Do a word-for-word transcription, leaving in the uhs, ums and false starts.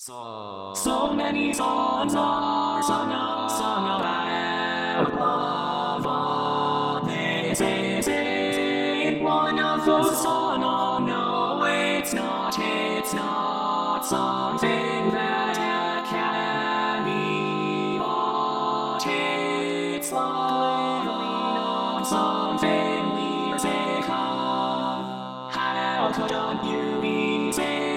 So, so many songs are sung, up, sung about love. All they say, say, one of those songs. Oh no, it's not, it's not something that can be bought. It's love, something musical. How could you be saying?